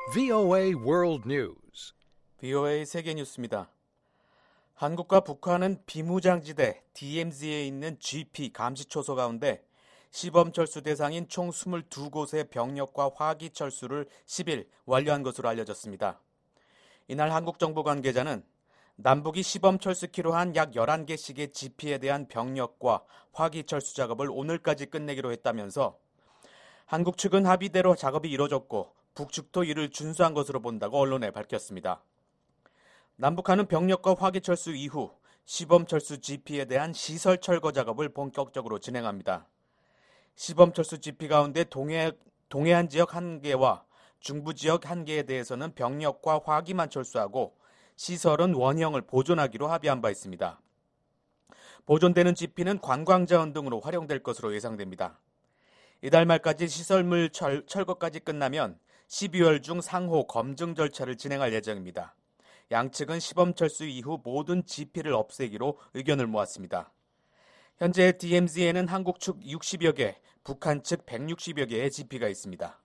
VOA World News. VOA 세계 뉴스입니다. 한국과 북한은 비무장지대 DMZ에 있는 GP 감시초소 가운데 시범철수 대상인 총 22곳의 병력과 화기 철수를 10일 완료한 것으로 알려졌습니다. 이날 한국 정부 관계자는 남북이 시범철수키로 한 약 11개씩의 GP에 대한 병력과 화기 철수 작업을 오늘까지 끝내기로 했다면서 한국 측은 합의대로 작업이 이뤄졌고 북측도 이를 준수한 것으로 본다고 언론에 밝혔습니다. 남북한은 병력과 화기 철수 이후 시범철수 GP에 대한 시설 철거 작업을 본격적으로 진행합니다. 시범철수 GP 가운데 동해안 지역 1개와 중부 지역 1개에 대해서는 병력과 화기만 철수하고 시설은 원형을 보존하기로 합의한 바 있습니다. 보존되는 GP는 관광자원 등으로 활용될 것으로 예상됩니다. 이달 말까지 시설물 철거까지 끝나면 12월 중 상호 검증 절차를 진행할 예정입니다. 양측은 시범철수 이후 모든 GP를 없애기로 의견을 모았습니다. 현재 DMZ에는 한국 측 60여 개, 북한 측 160여 개의 GP가 있습니다.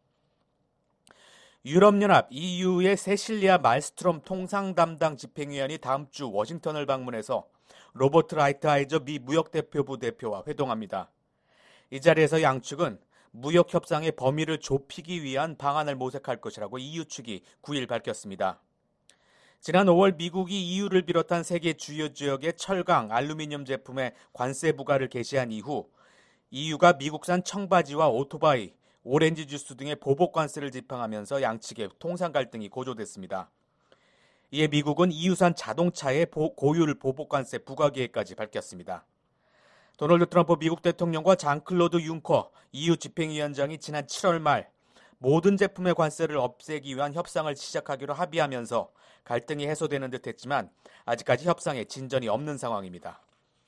유럽연합 EU의 세실리아 말스트롬 통상 담당 집행위원이 다음 주 워싱턴을 방문해서 로버트 라이트하이저 미 무역대표부 대표와 회동합니다. 이 자리에서 양측은 무역 협상의 범위를 좁히기 위한 방안을 모색할 것이라고 EU 측이 9일 밝혔습니다. 지난 5월 미국이 EU를 비롯한 세계 주요 지역의 철강, 알루미늄 제품에 관세 부과를 개시한 이후 EU가 미국산 청바지와 오토바이, 오렌지 주스 등의 보복 관세를 집행하면서 양측의 통상 갈등이 고조됐습니다. 이에 미국은 EU산 자동차의 고율 보복 관세 부과 계획까지 밝혔습니다. 도널드 트럼프 미국 대통령과 장클로드 융커 EU 집행위원장이 지난 7월 말 모든 제품의 관세를 없애기 위한 협상을 시작하기로 합의하면서 갈등이 해소되는 듯 했지만 아직까지 협상에 진전이 없는 상황입니다.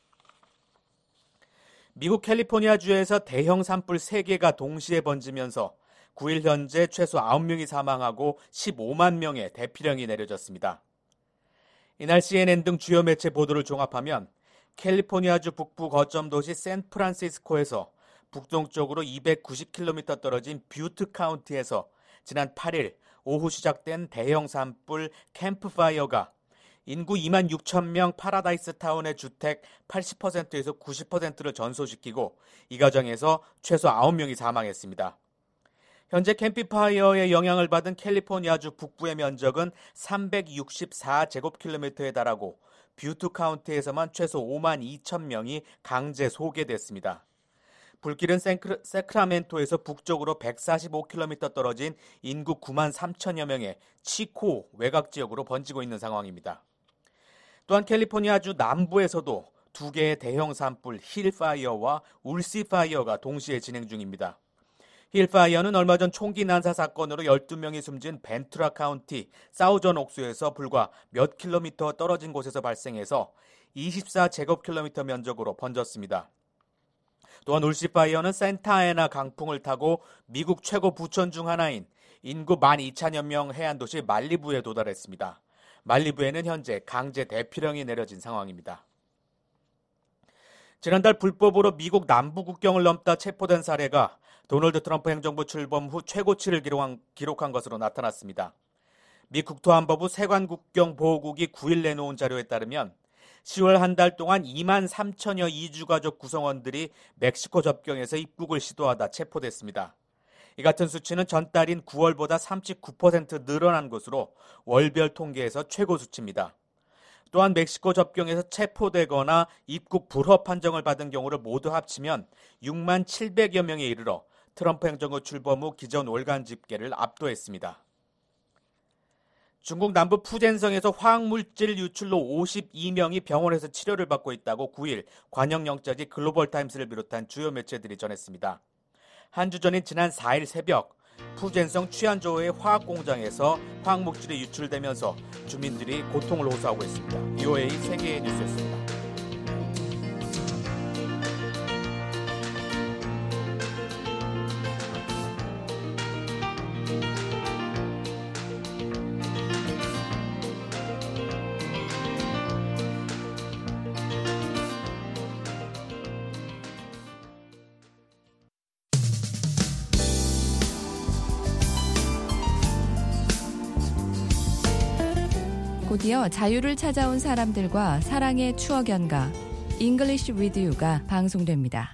미국 캘리포니아주에서 대형 산불 3개가 동시에 번지면서 9일 현재 최소 9명이 사망하고 15만 명의 대피령이 내려졌습니다. 이날 CNN 등 주요 매체 보도를 종합하면 캘리포니아주 북부 거점 도시 샌프란시스코에서 북동쪽으로 290km 떨어진 뷰트 카운티에서 지난 8일 오후 시작된 대형 산불 캠프파이어가 인구 2만 6천 명 파라다이스 타운의 주택 80%에서 90%를 전소시키고 이 과정에서 최소 9명이 사망했습니다. 현재 캠프파이어의 영향을 받은 캘리포니아주 북부의 면적은 364제곱킬로미터에 달하고 뷰트 카운티에서만 최소 5만 2천 명이 강제 소개됐습니다. 불길은 세크라멘토에서 북쪽으로 145km 떨어진 인구 9만 3천여 명의 치코 외곽 지역으로 번지고 있는 상황입니다. 또한 캘리포니아주 남부에서도 2개의 대형 산불 힐파이어와 울시파이어가 동시에 진행 중입니다. 힐파이어는 얼마 전 총기 난사 사건으로 12명이 숨진 벤투라 카운티 사우전 옥수에서 불과 몇 킬로미터 떨어진 곳에서 발생해서 24제곱킬로미터 면적으로 번졌습니다. 또한 울시파이어는 산타애나 강풍을 타고 미국 최고 부천 중 하나인 인구 12,000여 명 해안 도시 말리부에 도달했습니다. 말리부에는 현재 강제 대피령이 내려진 상황입니다. 지난달 불법으로 미국 남부 국경을 넘다 체포된 사례가 도널드 트럼프 행정부 출범 후 최고치를 기록한 것으로 나타났습니다. 미 국토안보부 세관국경보호국이 9일 내놓은 자료에 따르면 10월 한 달 동안 2만 3천여 이주가족 구성원들이 멕시코 접경에서 입국을 시도하다 체포됐습니다. 이 같은 수치는 전달인 9월보다 39% 늘어난 것으로 월별 통계에서 최고 수치입니다. 또한 멕시코 접경에서 체포되거나 입국 불허 판정을 받은 경우를 모두 합치면 6만 700여 명에 이르러 트럼프 행정부 출범 후 기존 월간 집계를 압도했습니다. 중국 남부 푸젠성에서 화학물질 유출로 52명이 병원에서 치료를 받고 있다고 9일 관영영자지 글로벌타임스를 비롯한 주요 매체들이 전했습니다. 한 주 전인 지난 4일 새벽 푸젠성 취안조의 화학공장에서 화학물질이 유출되면서 주민들이 고통을 호소하고 있습니다. VOA 세계의 뉴스였습니다. 곧이어 자유를 찾아온 사람들과 사랑의 추억 연가 English with You가 방송됩니다.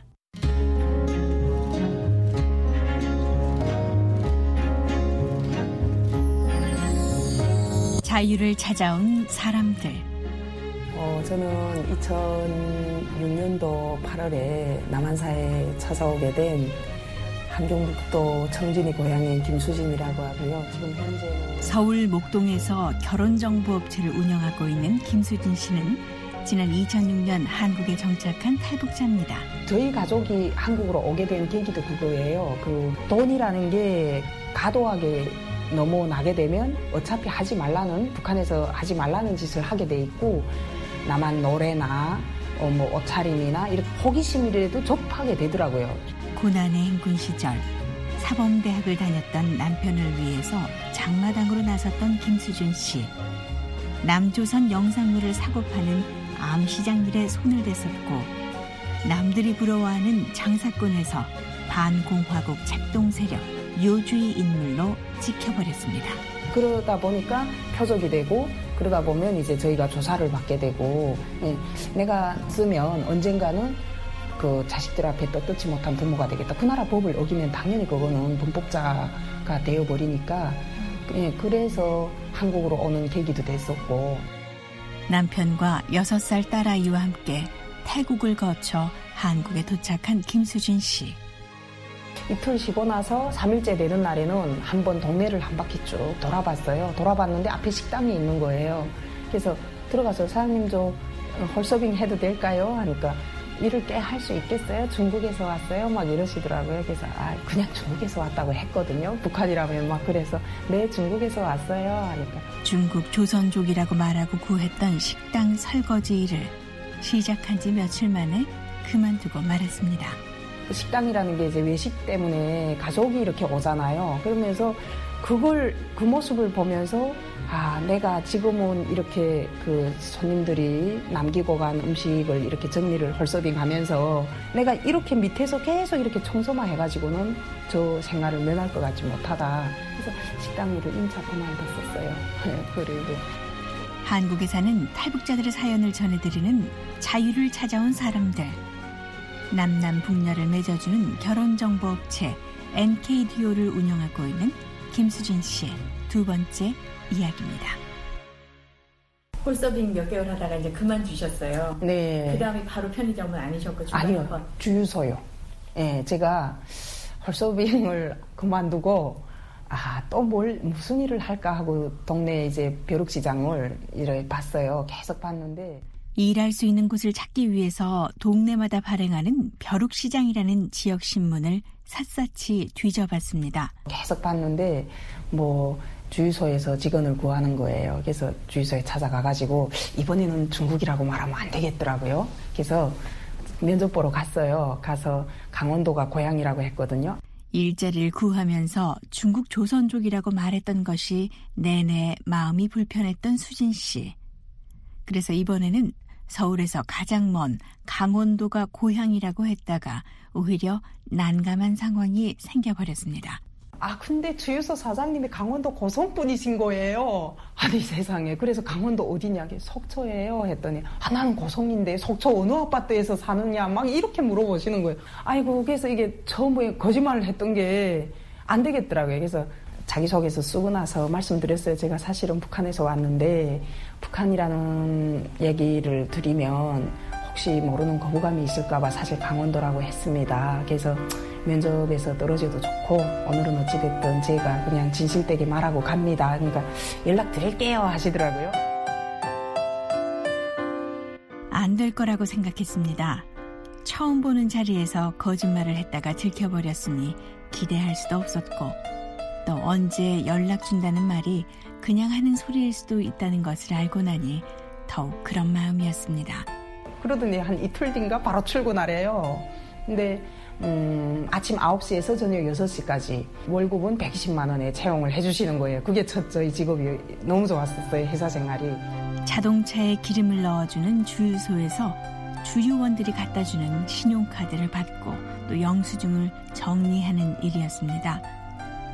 자유를 찾아온 사람들. 저는 2006년도 8월에 남한사에 찾아오게 된 함경북도 청진이 고향인 김수진이라고 하고요. 지금 현재는 서울 목동에서 결혼정보업체를 운영하고 있는 김수진 씨는 지난 2006년 한국에 정착한 탈북자입니다. 저희 가족이 한국으로 오게 된 계기도 그거예요. 그 돈이라는 게 과도하게 너무 나게 되면 어차피 하지 말라는, 북한에서 하지 말라는 짓을 하게 돼 있고, 남한 노래나 옷차림이나 이렇게 호기심이라도 접하게 되더라고요. 고난의 행군 시절 사범대학을 다녔던 남편을 위해서 장마당으로 나섰던 김수진 씨. 남조선 영상물을 사고 파는 암시장 일에 손을 댔었고, 남들이 부러워하는 장사꾼에서 반공화국 책동 세력 요주의 인물로 찍혀버렸습니다. 그러다 보니까 표적이 되고, 그러다 보면 이제 저희가 조사를 받게 되고, 내가 쓰면 언젠가는 그 자식들 앞에 떳떳지 못한 부모가 되겠다. 그 나라 법을 어기면 당연히 그거는 범법자가 되어버리니까, 그래서 한국으로 오는 계기도 됐었고. 남편과 6살 딸아이와 함께 태국을 거쳐 한국에 도착한 김수진 씨. 이틀 쉬고 나서 3일째 되는 날에는 한번 동네를 한 바퀴 쭉 돌아봤어요. 돌아봤는데 앞에 식당이 있는 거예요. 그래서 들어가서 사장님 저 홀서빙 해도 될까요? 하니까 일을 꽤 할 수 있겠어요? 중국에서 왔어요? 막 이러시더라고요. 그래서 그냥 중국에서 왔다고 했거든요. 북한이라면 막 그래서 네 중국에서 왔어요 하니까 중국 조선족이라고 말하고 구했던 식당 설거지 일을 시작한 지 며칠 만에 그만두고 말았습니다. 식당이라는 게 이제 외식 때문에 가족이 이렇게 오잖아요. 그러면서 그 모습을 보면서 내가 지금은 이렇게 그 손님들이 남기고 간 음식을 이렇게 정리를 홀서빙 하면서 내가 이렇게 밑에서 계속 이렇게 청소만 해가지고는 저 생활을 면할 것 같지 못하다. 그래서 식당 일을 임차 그만뒀었어요. 그리고 한국에 사는 탈북자들의 사연을 전해드리는 자유를 찾아온 사람들. 남남북녀를 맺어주는 결혼정보업체 NKDO를 운영하고 있는 김수진 씨의 두 번째 이야기입니다. 홀서빙 몇 개월 하다가 이제 그만두셨어요. 네. 그 다음에 바로 편의점은 아니셨고 아니요. 주유소요. 네, 제가 홀서빙을 그만두고 또 무슨 일을 할까 하고 동네 이제 벼룩시장을 이렇게 봤어요. 계속 봤는데 일할 수 있는 곳을 찾기 위해서 동네마다 발행하는 벼룩시장이라는 지역신문을 샅샅이 뒤져봤습니다. 계속 봤는데 주유소에서 직원을 구하는 거예요. 그래서 주유소에 찾아가가지고 이번에는 중국이라고 말하면 안 되겠더라고요. 그래서 면접 보러 갔어요. 가서 강원도가 고향이라고 했거든요. 일자리를 구하면서 중국 조선족이라고 말했던 것이 내내 마음이 불편했던 수진 씨. 그래서 이번에는 서울에서 가장 먼 강원도가 고향이라고 했다가 오히려 난감한 상황이 생겨버렸습니다. 근데 주유소 사장님이 강원도 고성분이신 거예요. 아니 세상에. 그래서 강원도 어디냐? 속초예요. 했더니 나는 고성인데 속초 어느 아파트에서 사느냐? 막 이렇게 물어보시는 거예요. 아이고 그래서 이게 처음에 거짓말을 했던 게 안 되겠더라고요. 그래서 자기소개서 쓰고 나서 말씀드렸어요. 제가 사실은 북한에서 왔는데 북한이라는 얘기를 드리면 혹시 모르는 거부감이 있을까 봐 사실 강원도라고 했습니다. 그래서 면접에서 떨어져도 좋고 오늘은 어찌됐든 제가 그냥 진실되게 말하고 갑니다. 그러니까 연락드릴게요 하시더라고요. 안 될 거라고 생각했습니다. 처음 보는 자리에서 거짓말을 했다가 들켜버렸으니 기대할 수도 없었고 또 언제 연락 준다는 말이 그냥 하는 소리일 수도 있다는 것을 알고 나니 더욱 그런 마음이었습니다. 그러더니 한 이틀 뒤인가 바로 출근하래요. 근데 아침 9시에서 저녁 6시까지 월급은 120만 원에 채용을 해주시는 거예요. 그게 저희 직업이 너무 좋았었어요. 회사 생활이. 자동차에 기름을 넣어주는 주유소에서 주유원들이 갖다주는 신용카드를 받고 또 영수증을 정리하는 일이었습니다.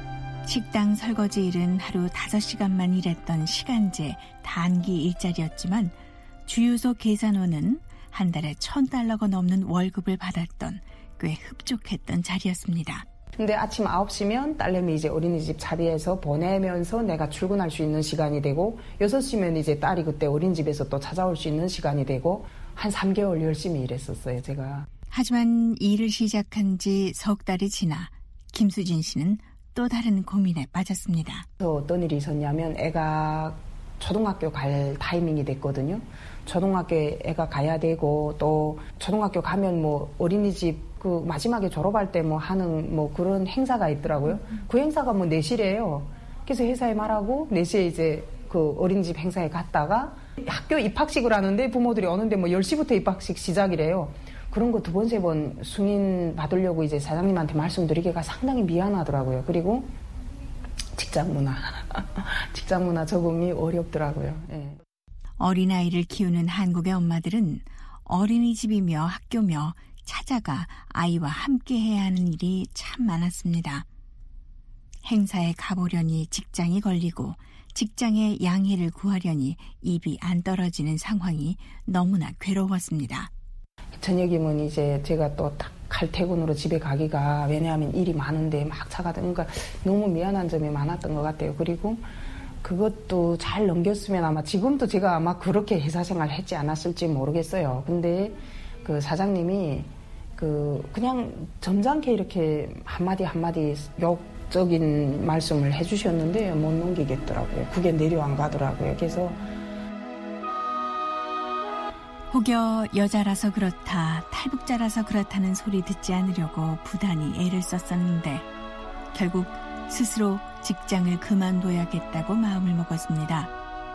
식당 설거지 일은 하루 5시간만 일했던 시간제 단기 일자리였지만 주유소 계산원은 한 달에 $1,000가 넘는 월급을 받았던 꽤 흡족했던 자리였습니다. 근데 아침 9시면 딸내미 이제 어린이집 차비해서 보내면서 내가 출근할 수 있는 시간이 되고 6시면 이제 딸이 그때 어린이집에서 또 찾아올 수 있는 시간이 되고 한 3개월 열심히 일했었어요, 제가. 하지만 일을 시작한 지 석 달이 지나 김수진 씨는 또 다른 고민에 빠졌습니다. 어떤 일이 있었냐면 애가 초등학교 갈 타이밍이 됐거든요. 초등학교에 애가 가야 되고 또 초등학교 가면 뭐 어린이집 그 마지막에 졸업할 때 뭐 하는 뭐 그런 행사가 있더라고요. 그 행사가 뭐 4시래요. 그래서 회사에 말하고 4시에 이제 그 어린이집 행사에 갔다가 학교 입학식을 하는데 부모들이 오는데 뭐 10시부터 입학식 시작이래요. 그런 거 2번, 3번 승인 받으려고 이제 사장님한테 말씀드리기가 상당히 미안하더라고요. 그리고 직장 문화 적응이 어렵더라고요. 예. 어린아이를 키우는 한국의 엄마들은 어린이집이며 학교며 찾아가 아이와 함께 해야 하는 일이 참 많았습니다. 행사에 가보려니 직장이 걸리고 직장에 양해를 구하려니 입이 안 떨어지는 상황이 너무나 괴로웠습니다. 저녁이면 이제 제가 또 딱 칼퇴근으로 집에 가기가 왜냐하면 일이 많은데 막 차가 되니까 너무 미안한 점이 많았던 것 같아요. 그리고 그것도 잘 넘겼으면 아마 지금도 제가 아마 그렇게 회사 생활 했지 않았을지 모르겠어요. 근데 그 사장님이 그냥 점잖게 이렇게 한마디 욕적인 말씀을 해주셨는데 못 넘기겠더라고요. 그게 내려 안 가더라고요. 그래서 혹여 여자라서 그렇다, 탈북자라서 그렇다는 소리 듣지 않으려고 부단히 애를 썼었는데 결국 스스로 직장을 그만둬야겠다고 마음을 먹었습니다.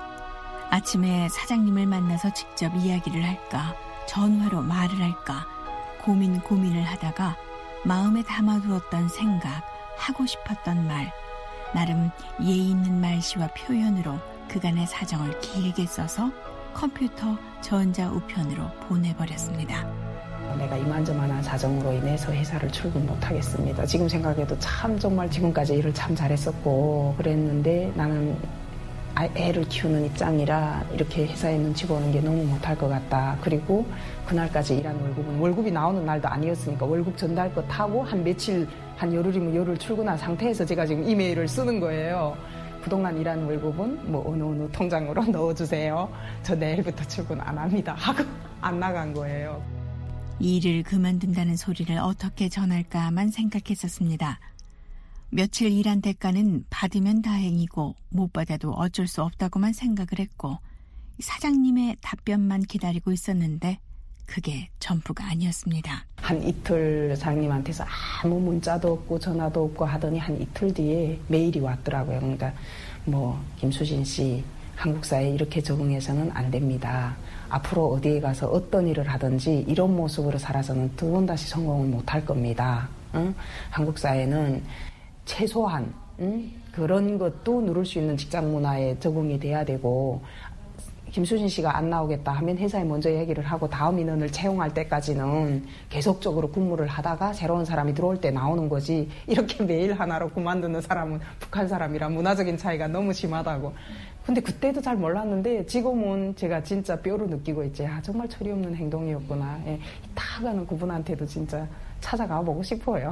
아침에 사장님을 만나서 직접 이야기를 할까, 전화로 말을 할까 고민을 하다가 마음에 담아두었던 생각, 하고 싶었던 말, 나름 예의 있는 말씨와 표현으로 그간의 사정을 길게 써서 컴퓨터 전자우편으로 보내버렸습니다. 내가 이만저만한 사정으로 인해서 회사를 출근 못하겠습니다. 지금 생각해도 참 정말 지금까지 일을 참 잘했었고 그랬는데 나는 애를 키우는 입장이라 이렇게 회사에 눈치 보는 게 너무 못할 것 같다. 그리고 그날까지 일한 월급이 나오는 날도 아니었으니까 월급 전달 거 타고 한 며칠, 한 열흘이면 열흘 출근한 상태에서 제가 지금 이메일을 쓰는 거예요. 그동안 일한 월급은 뭐 어느 통장으로 넣어주세요. 저 내일부터 출근 안 합니다 하고 안 나간 거예요. 일을 그만둔다는 소리를 어떻게 전할까만 생각했었습니다. 며칠 일한 대가는 받으면 다행이고 못 받아도 어쩔 수 없다고만 생각을 했고 사장님의 답변만 기다리고 있었는데 그게 전부가 아니었습니다. 한 이틀 사장님한테서 아무 문자도 없고 전화도 없고 하더니 한 이틀 뒤에 메일이 왔더라고요. 그러니까 뭐 김수진 씨 한국 사회에 이렇게 적응해서는 안 됩니다. 앞으로 어디에 가서 어떤 일을 하든지 이런 모습으로 살아서는 2번 다시 성공을 못할 겁니다. 응? 한국 사회는 최소한 그런 것도 누릴 수 있는 직장 문화에 적응이 돼야 되고 김수진 씨가 안 나오겠다 하면 회사에 먼저 얘기를 하고 다음 인원을 채용할 때까지는 계속적으로 근무를 하다가 새로운 사람이 들어올 때 나오는 거지 이렇게 메일 하나로 그만두는 사람은 북한 사람이랑 문화적인 차이가 너무 심하다고. 근데 그때도 잘 몰랐는데 지금은 제가 진짜 뼈로 느끼고 있지. 아, 정말 철이 없는 행동이었구나. 예, 딱 가는 그분한테도 진짜 찾아가 보고 싶어요.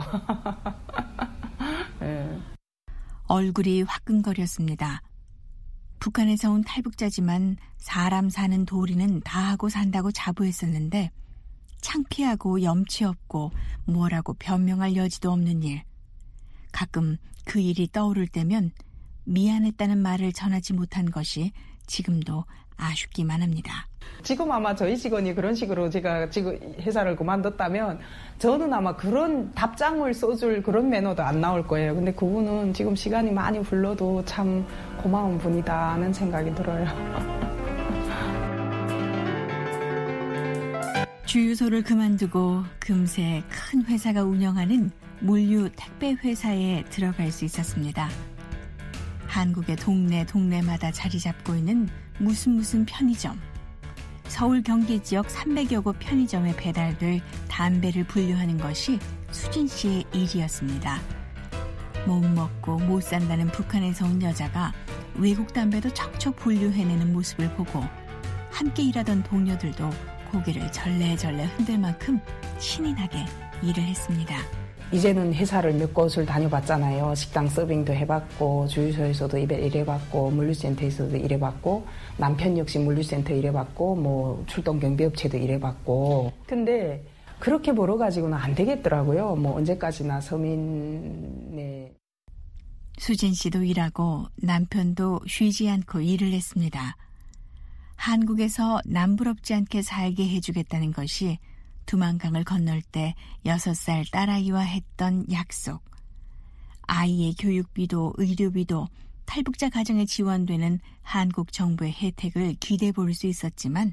예. 얼굴이 화끈거렸습니다. 북한에서 온 탈북자지만 사람 사는 도리는 다 하고 산다고 자부했었는데 창피하고 염치 없고 뭐라고 변명할 여지도 없는 일. 가끔 그 일이 떠오를 때면 미안했다는 말을 전하지 못한 것이 지금도 아쉽기만 합니다. 지금 아마 저희 직원이 그런 식으로 제가 지금 회사를 그만뒀다면 저는 아마 그런 답장을 써줄 그런 매너도 안 나올 거예요. 근데 그분은 지금 시간이 많이 흘러도 참 고마운 분이다 하는 생각이 들어요. 주유소를 그만두고 금세 큰 회사가 운영하는 물류 택배 회사에 들어갈 수 있었습니다. 한국의 동네마다 자리 잡고 있는 무슨 편의점. 서울 경기 지역 300여 곳 편의점에 배달될 담배를 분류하는 것이 수진 씨의 일이었습니다. 못 먹고 못 산다는 북한에서 온 여자가 외국 담배도 척척 분류해내는 모습을 보고 함께 일하던 동료들도 고개를 절레절레 흔들 만큼 신이 나게 일을 했습니다. 이제는 회사를 몇 곳을 다녀봤잖아요. 식당 서빙도 해봤고 주유소에서도 일해봤고 물류센터에서도 일해봤고 남편 역시 물류센터 일해봤고 뭐 출동 경비업체도 일해봤고 근데 그렇게 벌어가지고는 안 되겠더라고요. 뭐 언제까지나 서민의 수진 씨도 일하고 남편도 쉬지 않고 일을 했습니다. 한국에서 남부럽지 않게 살게 해주겠다는 것이 두만강을 건널 때 6살 딸아이와 했던 약속. 아이의 교육비도 의료비도 탈북자 가정에 지원되는 한국 정부의 혜택을 기대해 볼 수 있었지만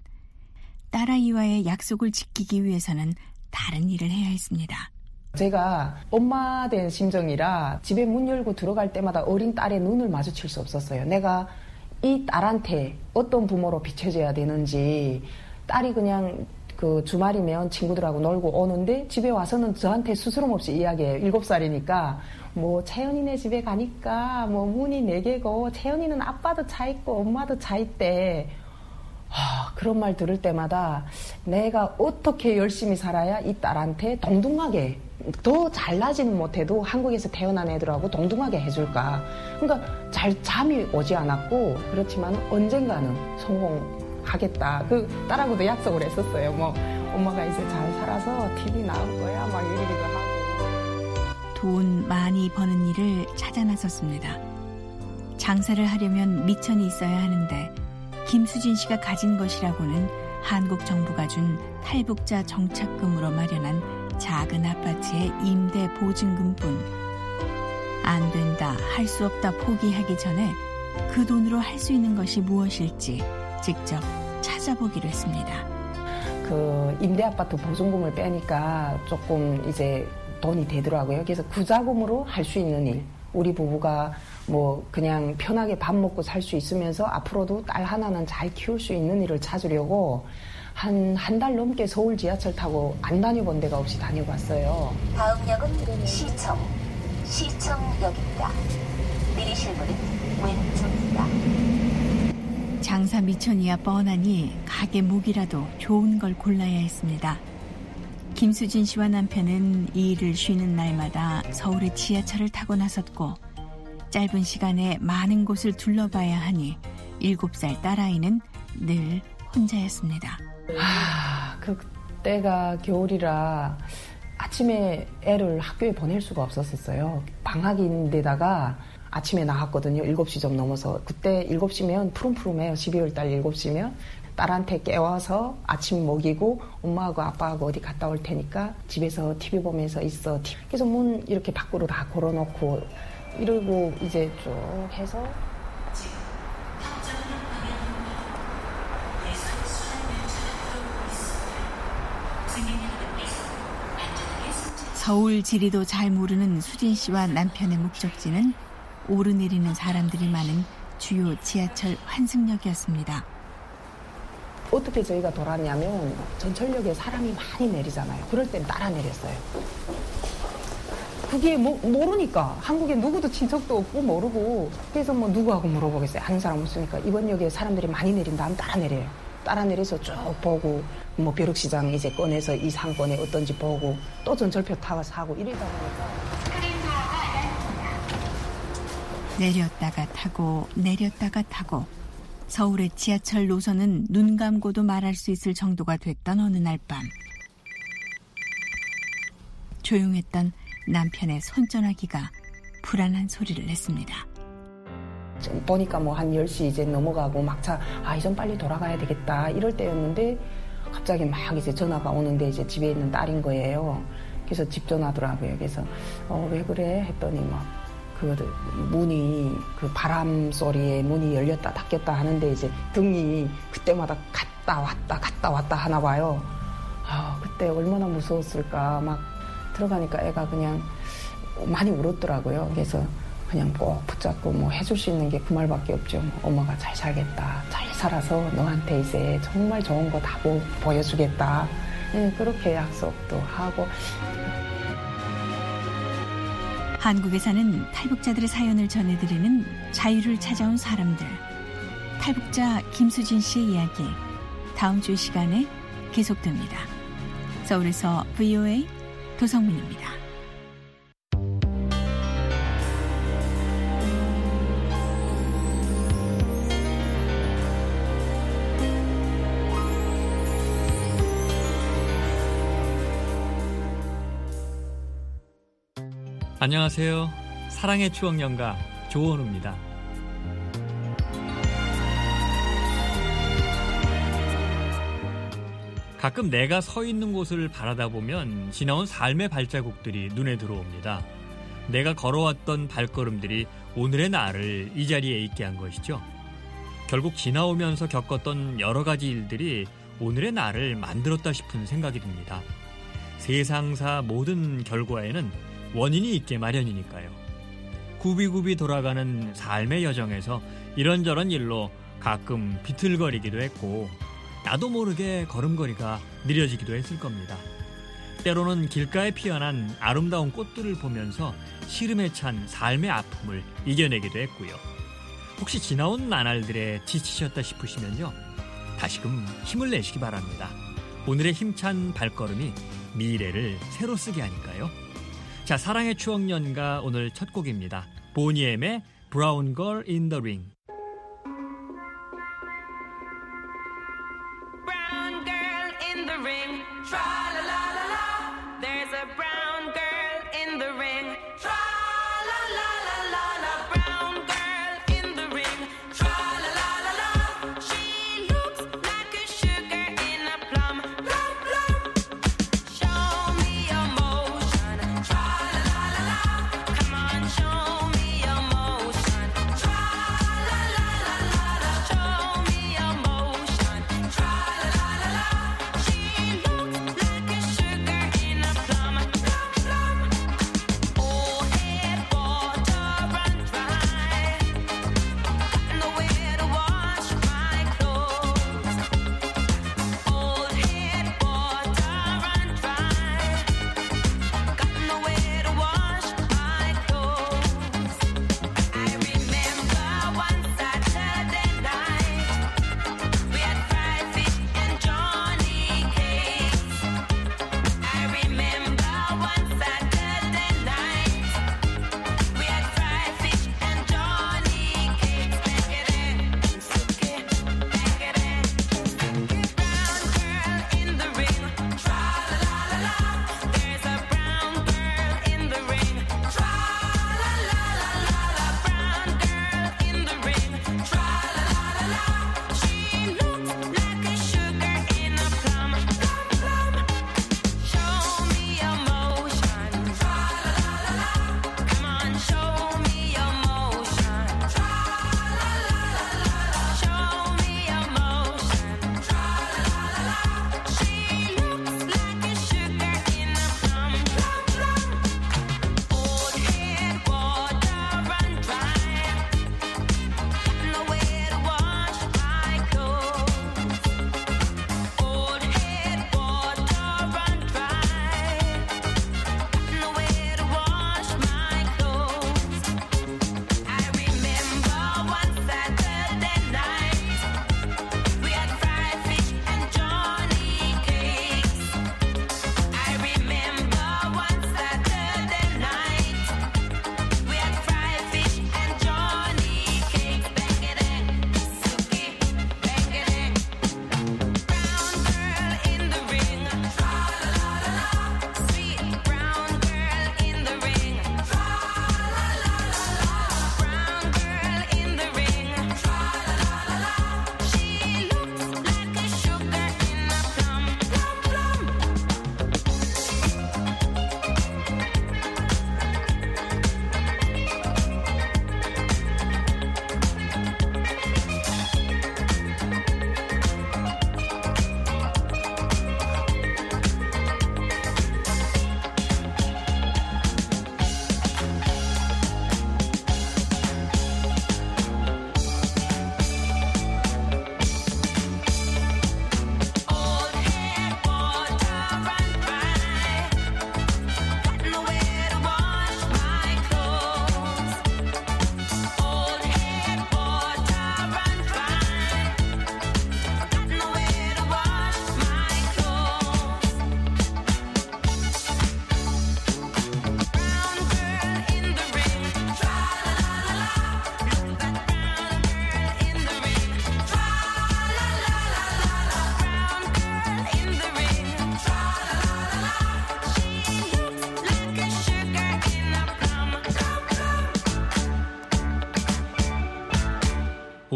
딸아이와의 약속을 지키기 위해서는 다른 일을 해야 했습니다. 제가 엄마 된 심정이라 집에 문 열고 들어갈 때마다 어린 딸의 눈을 마주칠 수 없었어요. 내가 이 딸한테 어떤 부모로 비춰져야 되는지 딸이 그냥 그 주말이면 친구들하고 놀고 오는데 집에 와서는 저한테 스스럼 없이 이야기해요. 7살이니까 뭐 채연이네 집에 가니까 뭐 문이 4개고 채연이는 아빠도 차 있고 엄마도 차 있대. 그런 말 들을 때마다 내가 어떻게 열심히 살아야 이 딸한테 동등하게 더 잘나지는 못해도 한국에서 태어난 애들하고 동등하게 해줄까. 그러니까 잠이 오지 않았고 그렇지만 언젠가는 성공하겠다. 그 딸하고도 약속을 했었어요. 뭐 엄마가 이제 잘 살아서 TV 나올 거야 막 이러기도 하고. 돈 많이 버는 일을 찾아 나섰습니다. 장사를 하려면 미천이 있어야 하는데 김수진 씨가 가진 것이라고는 한국 정부가 준 탈북자 정착금으로 마련한 작은 아파트의 임대 보증금뿐. 안 된다, 할 수 없다 포기하기 전에 그 돈으로 할 수 있는 것이 무엇일지 직접 찾아보기로 했습니다. 그 임대 아파트 보증금을 빼니까 조금 이제 돈이 되더라고요. 그래서 구자금으로 할 수 있는 일. 우리 부부가 뭐 그냥 편하게 밥 먹고 살 수 있으면서 앞으로도 딸 하나는 잘 키울 수 있는 일을 찾으려고 한 달 넘게 서울 지하철 타고 안 다녀본 데가 없이 다녀봤어요. 다음 역은 시청역입니다. 내리실 분은 왼쪽입니다. 장사 미천이야 뻔하니 가게 무기라도 좋은 걸 골라야 했습니다. 김수진 씨와 남편은 이 일을 쉬는 날마다 서울의 지하철을 타고 나섰고 짧은 시간에 많은 곳을 둘러봐야 하니 7살 딸아이는 늘 혼자였습니다. 그때가 겨울이라 아침에 애를 학교에 보낼 수가 없었어요. 방학인데다가 아침에 나갔거든요. 7시 좀 넘어서. 그때 7시면 푸름푸름해요. 12월 달 7시면. 딸한테 깨워서 아침 먹이고 엄마하고 아빠하고 어디 갔다 올 테니까 집에서 TV 보면서 있어. 그래서 문 이렇게 밖으로 다 걸어놓고 이러고 이제 쭉 해서 서울 지리도 잘 모르는 수진 씨와 남편의 목적지는 오르내리는 사람들이 많은 주요 지하철 환승역이었습니다. 어떻게 저희가 돌았냐면 전철역에 사람이 많이 내리잖아요. 그럴 땐 따라 내렸어요. 그게 모르니까 한국에 누구도 친척도 없고 모르고 그래서 뭐 누구하고 물어보겠어요. 아는 사람 없으니까 이번 역에 사람들이 많이 내린다 하면 따라 내려요. 따라 내려서 쭉 보고 뭐 벼룩시장 이제 꺼내서 이 상권에 어떤지 보고 또 전철표 타고 사고 이러다 보니까 내렸다가 타고 내렸다가 타고 서울의 지하철 노선은 눈 감고도 말할 수 있을 정도가 됐던 어느 날 밤 조용했던 남편의 손전화기가 불안한 소리를 냈습니다. 보니까 뭐 한 10시 이제 넘어가고 막차 이젠 빨리 돌아가야 되겠다 이럴 때였는데 갑자기 막 이제 전화가 오는데 이제 집에 있는 딸인 거예요. 그래서 집 전화더라고요. 그래서 왜 그래 했더니 막 문이 그 바람 소리에 문이 열렸다 닫혔다 하는데 이제 등이 그때마다 갔다 왔다 하나 봐요. 그때 얼마나 무서웠을까. 막 들어가니까 애가 그냥 많이 울었더라고요. 그래서 그냥 꼭 붙잡고 뭐 해줄 수 있는 게 그 말밖에 없죠. 엄마가 잘 살겠다. 잘 살아서 너한테 이제 정말 좋은 거 다 보여주겠다. 그렇게 약속도 하고. 한국에 사는 탈북자들의 사연을 전해드리는 자유를 찾아온 사람들. 탈북자 김수진 씨의 이야기 다음 주 시간에 계속됩니다. 서울에서 VOA 도성민입니다. 안녕하세요. 사랑의 추억 연가 조원우입니다. 가끔 내가 서 있는 곳을 바라다 보면 지나온 삶의 발자국들이 눈에 들어옵니다. 내가 걸어왔던 발걸음들이 오늘의 나를 이 자리에 있게 한 것이죠. 결국 지나오면서 겪었던 여러 가지 일들이 오늘의 나를 만들었다 싶은 생각이 듭니다. 세상사 모든 결과에는 원인이 있게 마련이니까요. 굽이굽이 돌아가는 삶의 여정에서 이런저런 일로 가끔 비틀거리기도 했고 나도 모르게 걸음걸이가 느려지기도 했을 겁니다. 때로는 길가에 피어난 아름다운 꽃들을 보면서 시름에 찬 삶의 아픔을 이겨내기도 했고요. 혹시 지나온 나날들에 지치셨다 싶으시면요, 다시금 힘을 내시기 바랍니다. 오늘의 힘찬 발걸음이 미래를 새로 쓰게 하니까요. 자, 사랑의 추억 연가 오늘 첫 곡입니다. 보니엠의 Brown Girl in the Ring. Brown girl in the ring, tra-la-la-la-la. There's a brown girl in the ring, tra-la-la-la-la-la. Brown girl in the ring, tra-la-la-la-la. She looks like a sugar in a plum, plum, plum. Show me emotion, tra-la-la-la-la. Come on, show me emotion, tra-la-la-la.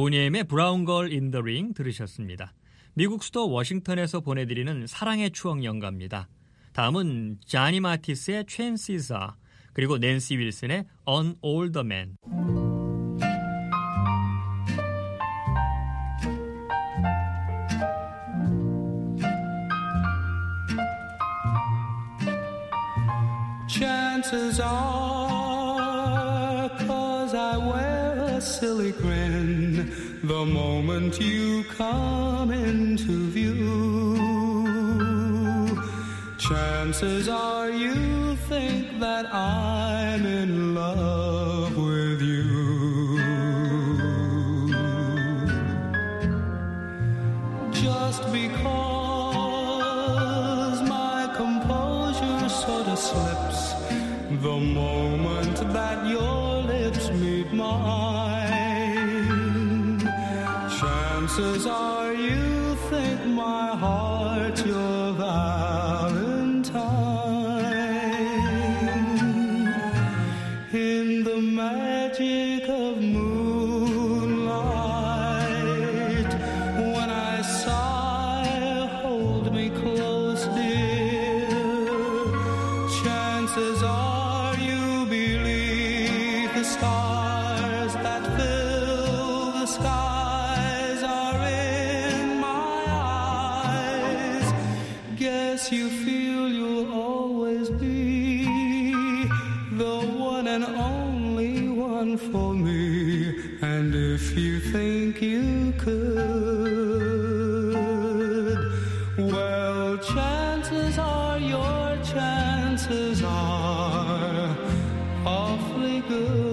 보니엠의 브라운 걸 인 더 링 들으셨습니다. 미국 수도 워싱턴에서 보내드리는 사랑의 추억 연가입니다. 다음은 자니 마티스의 Chances Are, 그리고 낸시 윌슨의 An Older Man. Chances are, 'cause I wear a silly grin the moment you come into view. Chances are you think that I'm in love with you. Just because my composure sort of slips the moment that your lips meet mine. Chances are you think my heart's your Valentine. In the magic of moonlight, when I sigh, hold me close, dear. Chances are you believe the stars that fill the skies are in my eyes. Guess you feel you'll always be the one and only one for me. And if you think you could, well, chances are your chances are awfully good.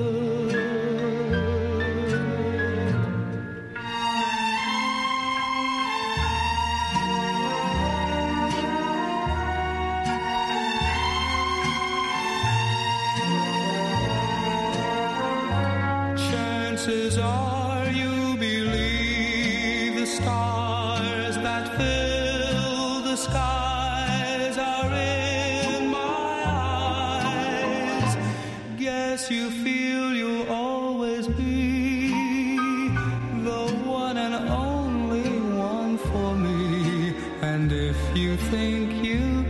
Chances are you believe the stars that fill the skies are in my eyes. Guess you feel you'll always be the one and only one for me. And if you think you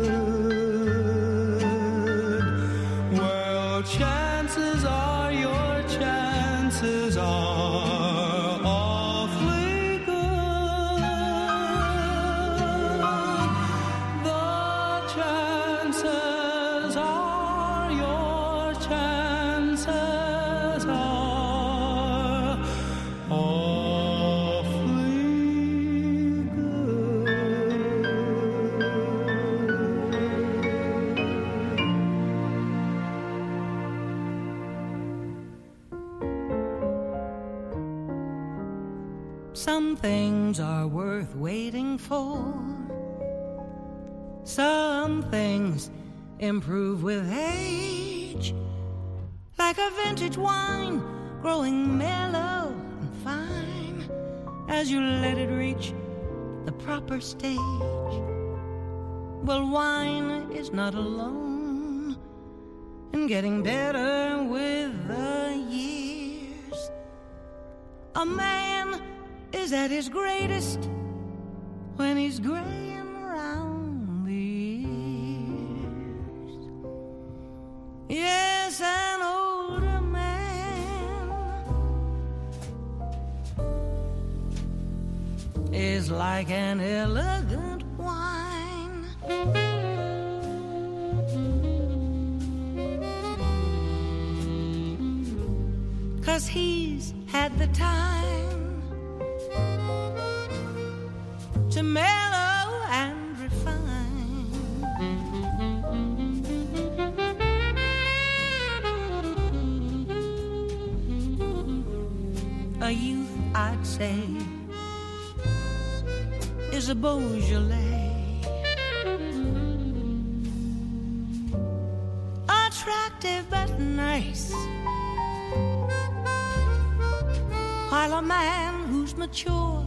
could, well, chances are your chances are awfully good. The chances are your chances are awfully Some things are worth waiting for. Some things improve with age, like a vintage wine growing mellow and fine as you let it reach the proper stage. Well, wine is not alone in getting better with the years. A man is at his greatest when he's graying around the ears. Yes, an older man is like an elegant wine. 'Cause he's had the time to mellow and refine. A youth, I'd say, is a Beaujolais, attractive but nice, while a man who's mature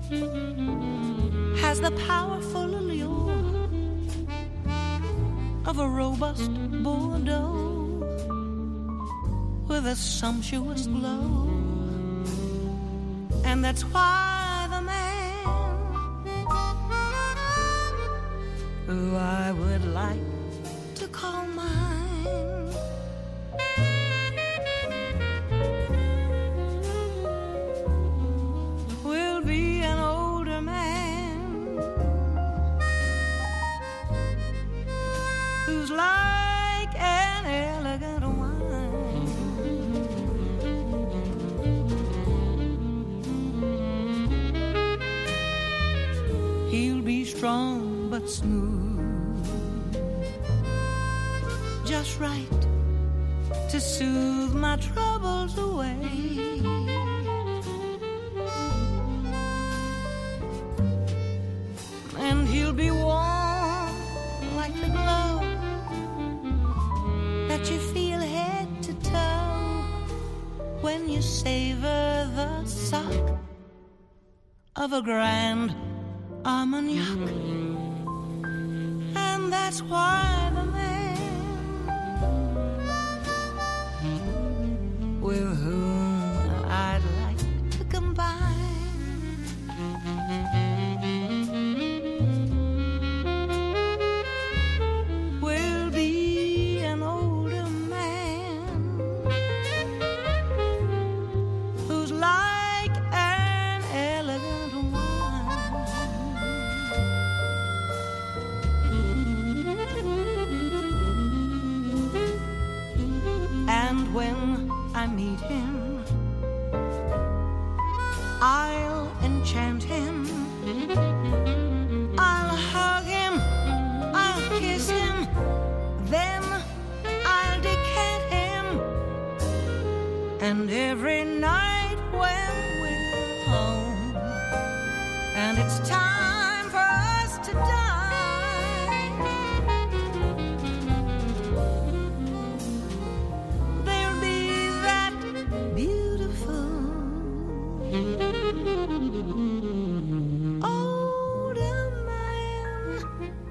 has the powerful allure of a robust Bordeaux with a sumptuous glow. And that's why the man who I would like to call mine will be an older man who's like an elegant wine. He'll be strong but smooth, just right to soothe my troubles away. And he'll be warm like the glow that you feel head to toe when you savor the suck of a grand Armagnac. And that's why the man with whom I'd like to combine will be an older man who's like an elegant wine. And when I meet him, I'll enchant him, I'll hug him, I'll kiss him, then I'll decant him. And every night when we're home and it's time for us to dine, there'll be that beautiful older man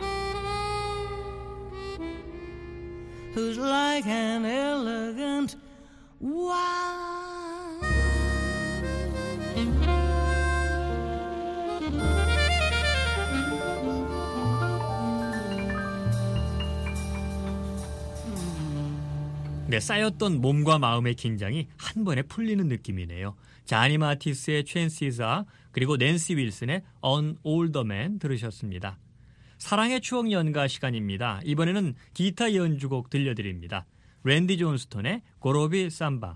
who's like an elegant wine. 네, 쌓였던 몸과 마음의 긴장이 한 번에 풀리는 느낌이네요. 자니 마티스의 Chances, 그리고 낸시 윌슨의 An Older Man 들으셨습니다. 사랑의 추억 연가 시간입니다. 이번에는 기타 연주곡 들려드립니다. 랜디 존스톤의 고로비 삼바.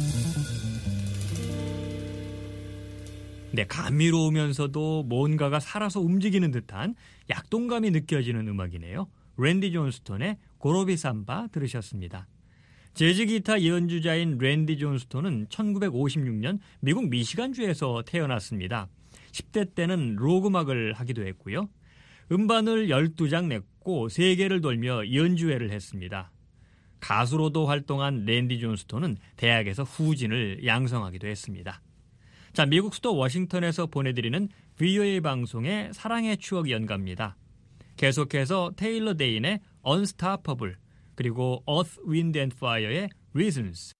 네, 감미로우면서도 뭔가가 살아서 움직이는 듯한 약동감이 느껴지는 음악이네요. 랜디 존스톤의 고로비 삼바 들으셨습니다. 재즈 기타 연주자인 랜디 존스톤은 1956년 미국 미시간주에서 태어났습니다. 10대 때는 록 음악을 하기도 했고요. 음반을 12장 냈고 세계를 돌며 연주회를 했습니다. 가수로도 활동한 랜디 존스톤은 대학에서 후진을 양성하기도 했습니다. 자, 미국 수도 워싱턴에서 보내드리는 VOA 방송의 사랑의 추억 연가입니다. 계속해서 테일러 데인의 Unstoppable, 그리고 Earth, Wind and Fire의 Reasons.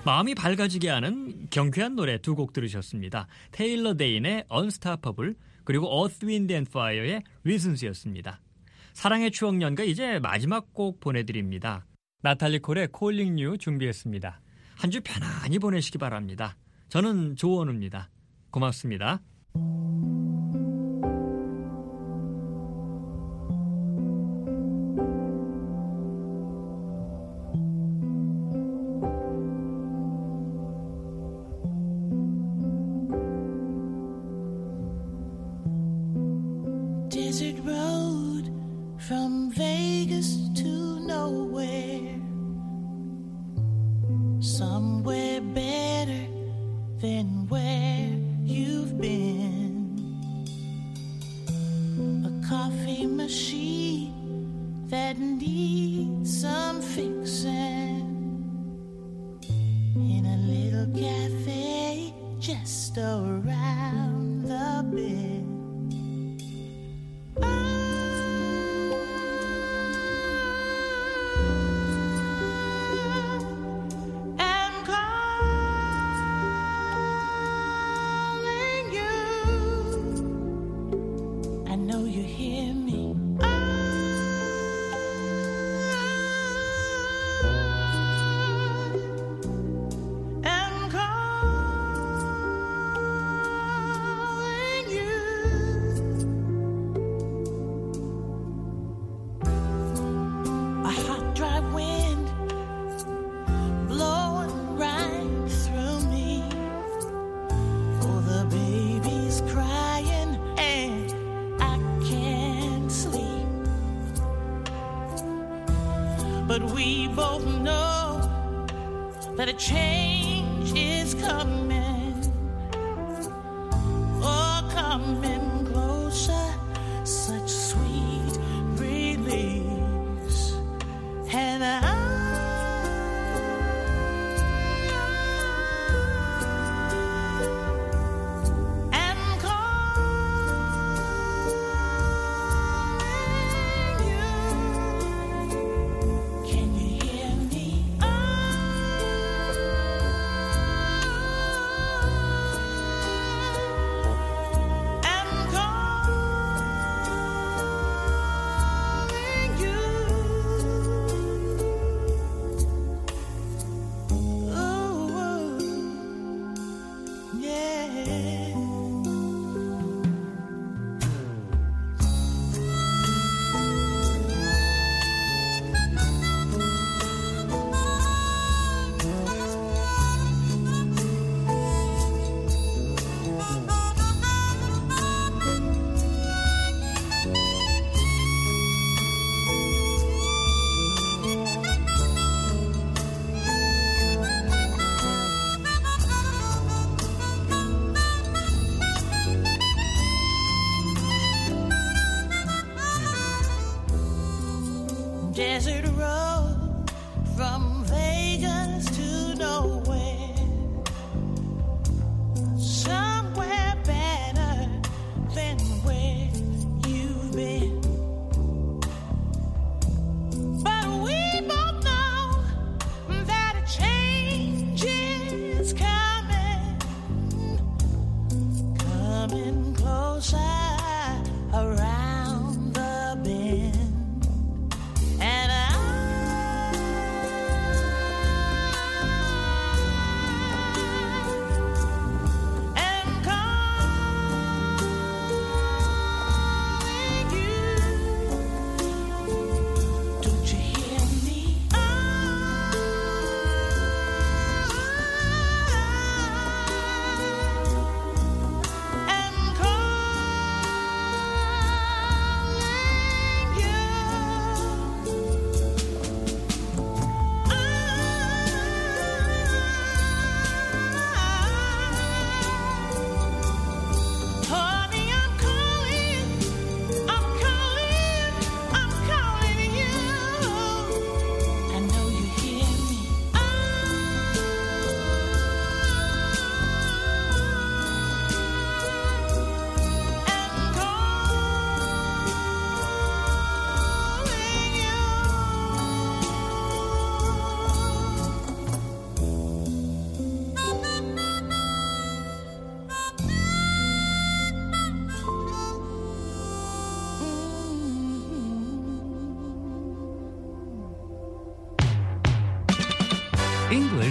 마음이 밝아지게 하는 경쾌한 노래 두 곡 들으셨습니다. 테일러 데인의 Unstoppable 그리고 Earth, Wind and Fire의 Reasons였습니다. 사랑의 추억 연가 이제 마지막 곡 보내드립니다. 나탈리 콜의 Calling You 준비했습니다. 한 주 편안히 보내시기 바랍니다. 저는 조원우입니다. 고맙습니다. Desert road from Vegas to nowhere, somewhere better than where you've been. A coffee machine that needs some fixing in a little cafe just around the bend. But we both know that a change is coming, oh, coming closer, such sweet release. And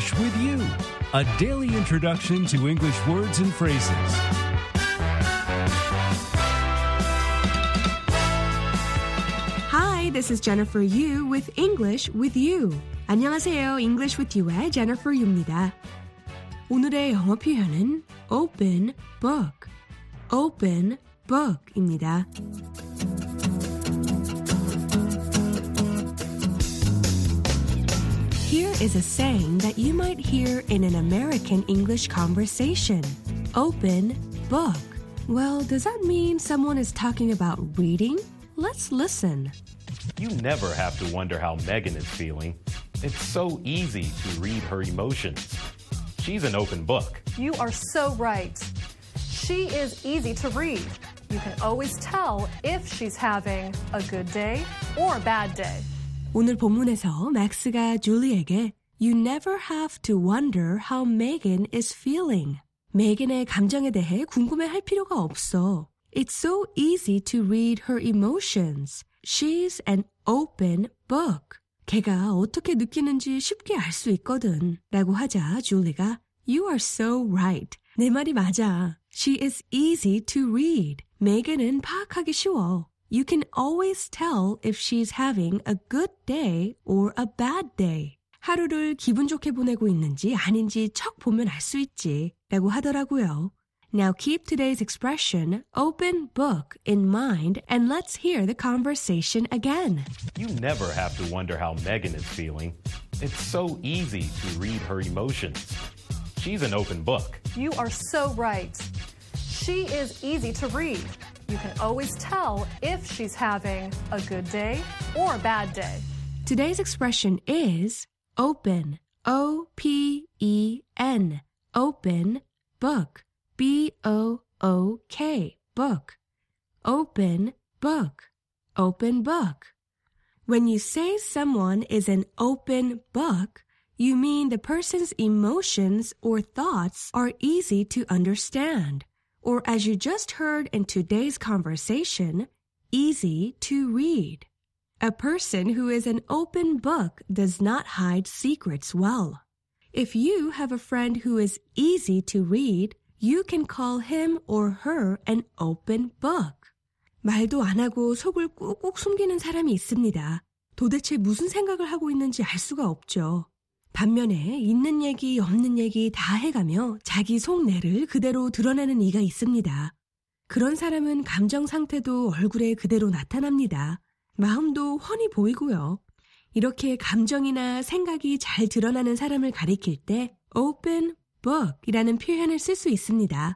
English with You, a daily introduction to English words and phrases. Hi, this is Jennifer Yu with English with You. 안녕하세요. English with You의 Jennifer Yu입니다. 오늘의 영어 표현은 open book, open book입니다. Here is a saying that you might hear in an American English conversation. Open book. Well, does that mean someone is talking about reading? Let's listen. You never have to wonder how Megan is feeling. It's so easy to read her emotions. She's an open book. You are so right. She is easy to read. You can always tell if she's having a good day or a bad day. 오늘 본문에서 맥스가 줄리에게 You never have to wonder how Megan is feeling. 메간의 감정에 대해 궁금해할 필요가 없어. It's so easy to read her emotions. She's an open book. 걔가 어떻게 느끼는지 쉽게 알 수 있거든. 라고 하자 줄리가 You are so right. 내 말이 맞아. She is easy to read. 메간은 파악하기 쉬워. You can always tell if she's having a good day or a bad day. 하루를 기분 좋게 보내고 있는지 아닌지 척 보면 알 수 있지. 라고 하더라고요. Now keep today's expression open book in mind and let's hear the conversation again. You never have to wonder how Megan is feeling. It's so easy to read her emotions. She's an open book. You are so right. She is easy to read. You can always tell if she's having a good day or a bad day. Today's expression is open, O-P-E-N, open book, B-O-O-K, book, open book, open book. When you say someone is an open book, you mean the person's emotions or thoughts are easy to understand. Or as you just heard in today's conversation, easy to read. A person who is an open book does not hide secrets well. If you have a friend who is easy to read, you can call him or her an open book. 말도 안 하고 속을 꾹꾹 숨기는 사람이 있습니다. 도대체 무슨 생각을 하고 있는지 알 수가 없죠. 반면에 있는 얘기 없는 얘기 다 해가며 자기 속내를 그대로 드러내는 이가 있습니다. 그런 사람은 감정 상태도 얼굴에 그대로 나타납니다. 마음도 훤히 보이고요. 이렇게 감정이나 생각이 잘 드러나는 사람을 가리킬 때 open book이라는 표현을 쓸 수 있습니다.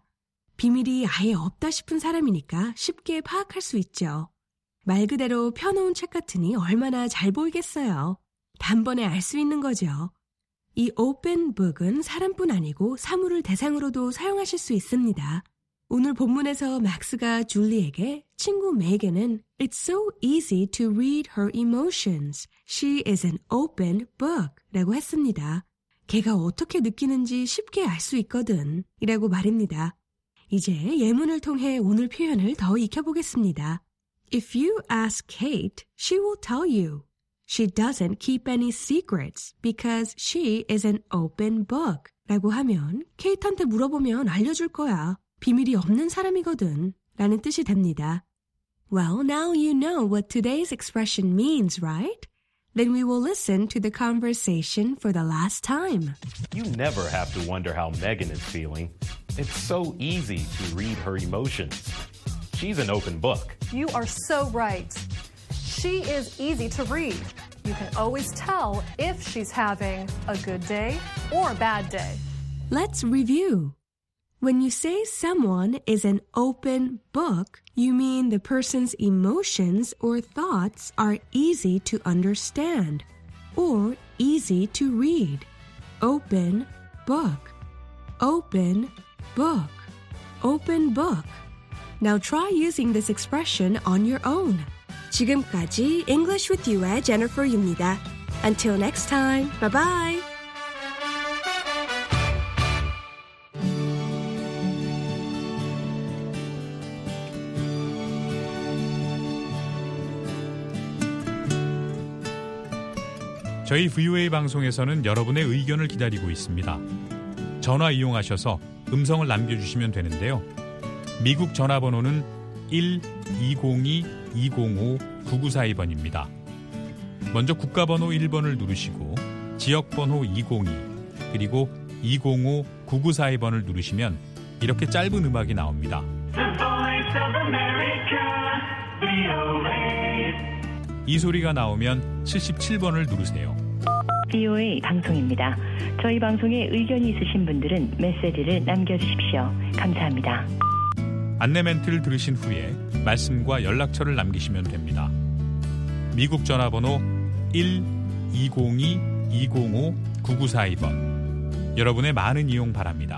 비밀이 아예 없다 싶은 사람이니까 쉽게 파악할 수 있죠. 말 그대로 펴놓은 책 같으니 얼마나 잘 보이겠어요. 단번에 알 수 있는 거죠. 이 open book은 사람뿐 아니고 사물을 대상으로도 사용하실 수 있습니다. 오늘 본문에서 맥스가 줄리에게 친구 메간은 It's so easy to read her emotions. She is an open book 라고 했습니다. 걔가 어떻게 느끼는지 쉽게 알 수 있거든 이라고 말입니다. 이제 예문을 통해 오늘 표현을 더 익혀보겠습니다. If you ask Kate, she will tell you. She doesn't keep any secrets because she is an open book. 라고 하면 케이트한테 물어보면 알려줄 거야. 비밀이 없는 사람이거든. 라는 뜻이 됩니다. Well, now you know what today's expression means, right? Then we will listen to the conversation for the last time. You never have to wonder how Megan is feeling. It's so easy to read her emotions. She's an open book. You are so right. She is easy to read. You can always tell if she's having a good day or a bad day. Let's review. When you say someone is an open book, you mean the person's emotions or thoughts are easy to understand or easy to read. Open book. Open book. Open book. Now try using this expression on your own. 지금까지 English with You의 Jennifer Yu입니다. Until next time, bye-bye. 저희 VOA 방송에서는 여러분의 의견을 기다리고 있습니다. 전화 이용하셔서 음성을 남겨주시면 되는데요. 미국 전화번호는 1-202-205-9942번입니다. 먼저 국가번호 1번을 누르시고 지역번호 202 그리고 205-9942번을 누르시면 이렇게 짧은 음악이 나옵니다. 이 소리가 나오면 77번을 누르세요. VOA 방송입니다. 저희 방송에 의견이 있으신 분들은 메시지를 남겨주십시오. 감사합니다. 안내 멘트를 들으신 후에 말씀과 연락처를 남기시면 됩니다. 미국 전화번호 1-202-205-9942번. 여러분의 많은 이용 바랍니다.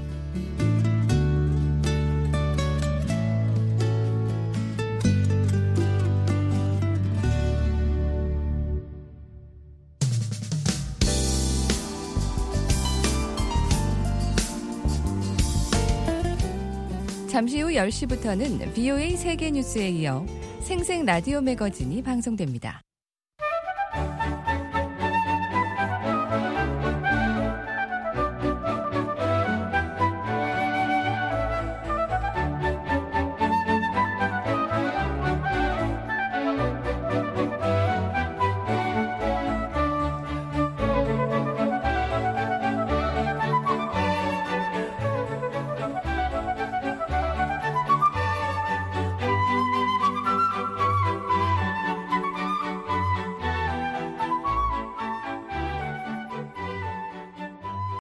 잠시 후 10시부터는 VOA 세계뉴스에 이어 생생 라디오 매거진이 방송됩니다.